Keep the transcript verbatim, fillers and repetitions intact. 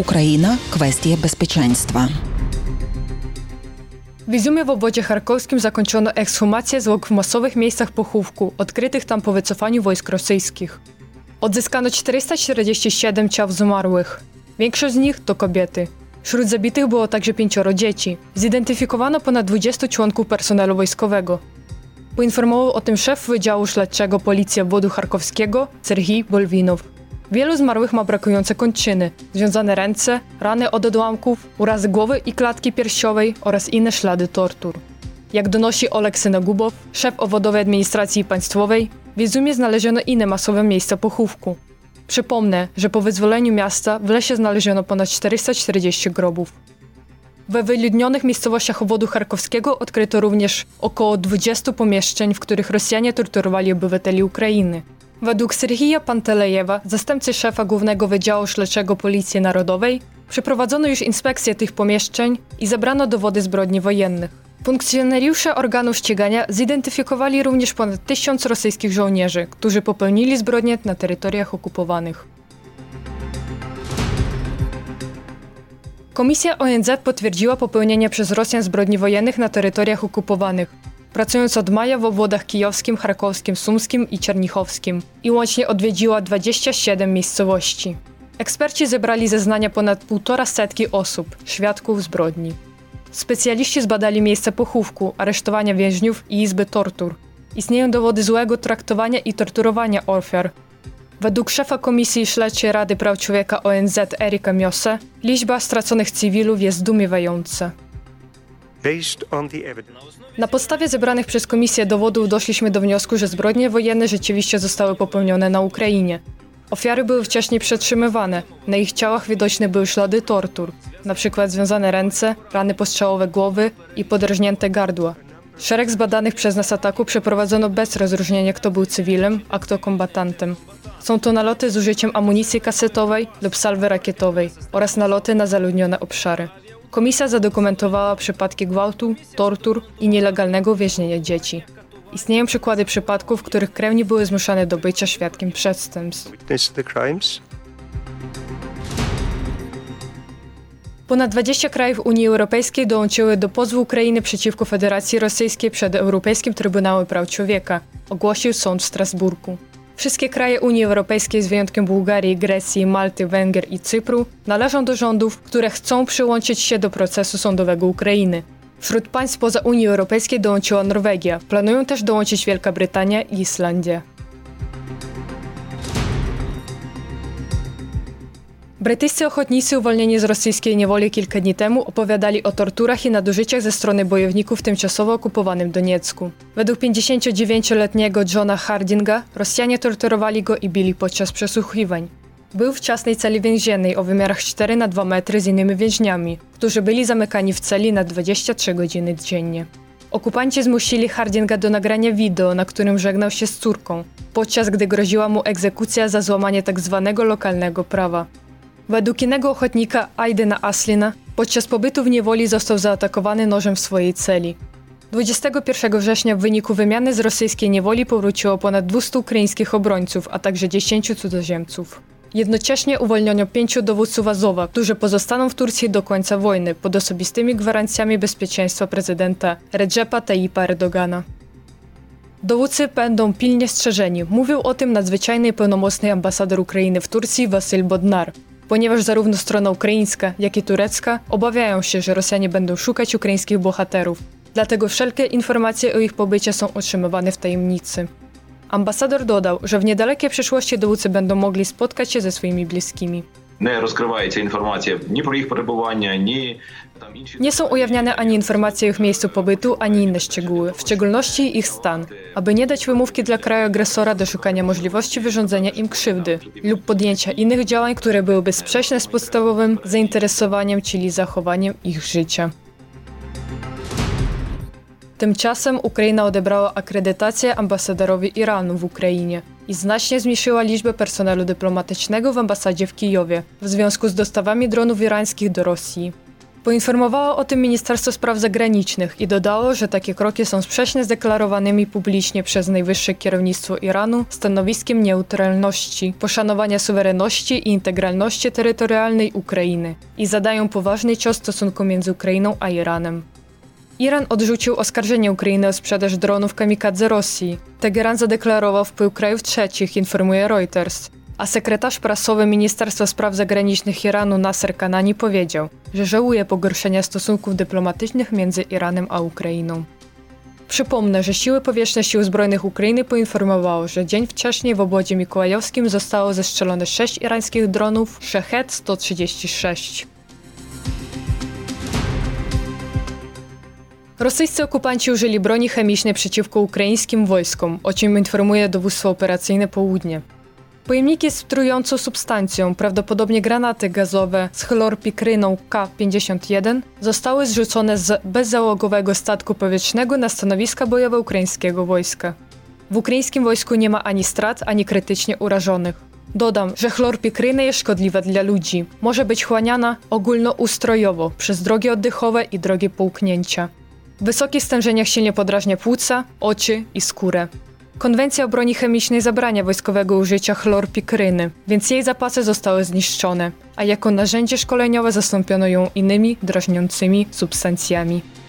Ukraina – kwestie bezpieczeństwa. W Izumie w obwodzie charkowskim zakończono ekshumację zwłok w masowych miejscach pochówku, odkrytych tam po wycofaniu wojsk rosyjskich. Odzyskano czterysta czterdzieści siedem ciał zmarłych. Większość z nich to kobiety. Wśród zabitych było także pięcioro dzieci. Zidentyfikowano ponad dwudziestu członków personelu wojskowego. Poinformował o tym szef Wydziału Śledczego Policji Obwodu Charkowskiego Serhij Bolwinow. Wielu zmarłych ma brakujące kończyny, związane ręce, rany od odłamków, urazy głowy i klatki piersiowej oraz inne ślady tortur. Jak donosi Oleg Synagubow, szef Obwodowej Administracji Państwowej, w Izumie znaleziono inne masowe miejsca pochówku. Przypomnę, że po wyzwoleniu miasta w lesie znaleziono ponad czterysta czterdzieści grobów. We wyludnionych miejscowościach obwodu charkowskiego odkryto również około dwudziestu pomieszczeń, w których Rosjanie torturowali obywateli Ukrainy. Według Serhija Pantelejewa, zastępcy szefa Głównego Wydziału Śledczego Policji Narodowej, przeprowadzono już inspekcję tych pomieszczeń i zebrano dowody zbrodni wojennych. Funkcjonariusze organów ścigania zidentyfikowali również ponad tysiąc rosyjskich żołnierzy, którzy popełnili zbrodnie na terytoriach okupowanych. Komisja O N Z potwierdziła popełnienie przez Rosjan zbrodni wojennych na terytoriach okupowanych, pracując od maja w obwodach kijowskim, charkowskim, sumskim i czernichowskim i łącznie odwiedziła dwadzieścia siedem miejscowości. Eksperci zebrali zeznania ponad półtora setki osób, świadków zbrodni. Specjaliści zbadali miejsca pochówku, aresztowania więźniów i izby tortur. Istnieją dowody złego traktowania i torturowania ofiar. Według szefa Komisji Śledczej Rady Praw Człowieka O N Z Erika Miose, liczba straconych cywilów jest zdumiewająca. Na podstawie zebranych przez Komisję dowodów doszliśmy do wniosku, że zbrodnie wojenne rzeczywiście zostały popełnione na Ukrainie. Ofiary były wcześniej przetrzymywane, na ich ciałach widoczne były ślady tortur, np. związane ręce, rany postrzałowe głowy i podrażnięte gardła. Szereg zbadanych przez nas ataków przeprowadzono bez rozróżnienia, kto był cywilem, a kto kombatantem. Są to naloty z użyciem amunicji kasetowej lub salwy rakietowej oraz naloty na zaludnione obszary. Komisja zadokumentowała przypadki gwałtu, tortur i nielegalnego uwięzienia dzieci. Istnieją przykłady przypadków, w których krewni były zmuszane do bycia świadkiem przestępstw. Ponad dwadzieścia krajów Unii Europejskiej dołączyły do pozwu Ukrainy przeciwko Federacji Rosyjskiej przed Europejskim Trybunałem Praw Człowieka, ogłosił sąd w Strasburgu. Wszystkie kraje Unii Europejskiej z wyjątkiem Bułgarii, Grecji, Malty, Węgier i Cypru należą do rządów, które chcą przyłączyć się do procesu sądowego Ukrainy. Wśród państw poza Unii Europejskiej dołączyła Norwegia, planują też dołączyć Wielka Brytania i Islandia. Brytyjscy ochotnicy uwolnieni z rosyjskiej niewoli kilka dni temu opowiadali o torturach i nadużyciach ze strony bojowników w tymczasowo okupowanym Doniecku. Według pięćdziesięciodziewięcioletniego Johna Hardinga Rosjanie torturowali go i bili podczas przesłuchiwań. Był w ciasnej celi więziennej o wymiarach cztery na dwa metry z innymi więźniami, którzy byli zamykani w celi na dwadzieścia trzy godziny dziennie. Okupanci zmusili Hardinga do nagrania wideo, na którym żegnał się z córką, podczas gdy groziła mu egzekucja za złamanie tzw. lokalnego prawa. Według innego ochotnika Aydena Aslina podczas pobytu w niewoli został zaatakowany nożem w swojej celi. dwudziestego pierwszego września w wyniku wymiany z rosyjskiej niewoli powróciło ponad dwustu ukraińskich obrońców, a także dziesięciu cudzoziemców. Jednocześnie uwolniono pięciu dowódców Azowa, którzy pozostaną w Turcji do końca wojny pod osobistymi gwarancjami bezpieczeństwa prezydenta Redżepa Tayyipa Erdogana. Dowódcy będą pilnie strzeżeni, mówił o tym nadzwyczajny pełnomocny ambasador Ukrainy w Turcji Wasyl Bodnar, ponieważ zarówno strona ukraińska, jak i turecka obawiają się, że Rosjanie będą szukać ukraińskich bohaterów, dlatego wszelkie informacje o ich pobycie są utrzymywane w tajemnicy. Ambasador dodał, że w niedalekiej przyszłości dowódcy będą mogli spotkać się ze swoimi bliskimi. Nie rozkrywaється informacja ni про ich przebywanie, ni... Nie są ujawniane ani informacje o ich miejscu pobytu, ani inne szczegóły, w szczególności ich stan, aby nie dać wymówki dla kraju agresora do szukania możliwości wyrządzenia im krzywdy lub podjęcia innych działań, które byłyby sprzeczne z podstawowym zainteresowaniem, czyli zachowaniem ich życia. Tymczasem Ukraina odebrała akredytację ambasadorowi Iranu w Ukrainie i znacznie zmniejszyła liczbę personelu dyplomatycznego w ambasadzie w Kijowie w związku z dostawami dronów irańskich do Rosji. Poinformowało o tym Ministerstwo Spraw Zagranicznych i dodało, że takie kroki są sprzeczne z deklarowanymi publicznie przez najwyższe kierownictwo Iranu stanowiskiem neutralności, poszanowania suwerenności i integralności terytorialnej Ukrainy i zadają poważny cios stosunkom między Ukrainą a Iranem. Iran odrzucił oskarżenie Ukrainy o sprzedaż dronów kamikadze Rosji. Teheran zadeklarował wpływ krajów trzecich, informuje Reuters. A sekretarz prasowy Ministerstwa Spraw Zagranicznych Iranu Nasser Kanani powiedział, że żałuje pogorszenia stosunków dyplomatycznych między Iranem a Ukrainą. Przypomnę, że Siły Powietrzne Sił Zbrojnych Ukrainy poinformowało, że dzień wcześniej w obwodzie mikołajowskim zostało zestrzelone sześć irańskich dronów Shahed sto trzydzieści sześć. Rosyjscy okupanci użyli broni chemicznej przeciwko ukraińskim wojskom, o czym informuje Dowództwo Operacyjne Południe. Pojemniki z trującą substancją, prawdopodobnie granaty gazowe z chlorpikryną K pięćdziesiąt jeden, zostały zrzucone z bezzałogowego statku powietrznego na stanowiska bojowe ukraińskiego wojska. W ukraińskim wojsku nie ma ani strat, ani krytycznie urażonych. Dodam, że chlorpikryna jest szkodliwa dla ludzi. Może być chłaniana ogólnoustrojowo przez drogi oddechowe i drogi połknięcia. W wysokich stężeniach silnie podrażnia płuca, oczy i skórę. Konwencja o broni chemicznej zabrania wojskowego użycia chlorpikryny, więc jej zapasy zostały zniszczone, a jako narzędzie szkoleniowe zastąpiono ją innymi drażniącymi substancjami.